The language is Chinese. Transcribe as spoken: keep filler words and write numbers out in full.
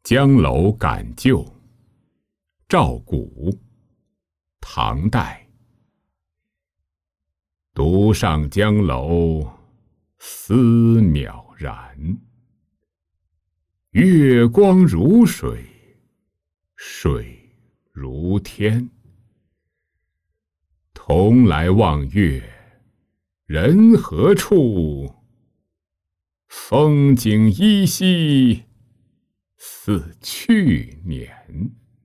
江楼感旧，赵古，唐代。独上江楼，思渺然。月光如水，水如天。同来望月，人何处？风景依稀，似去年。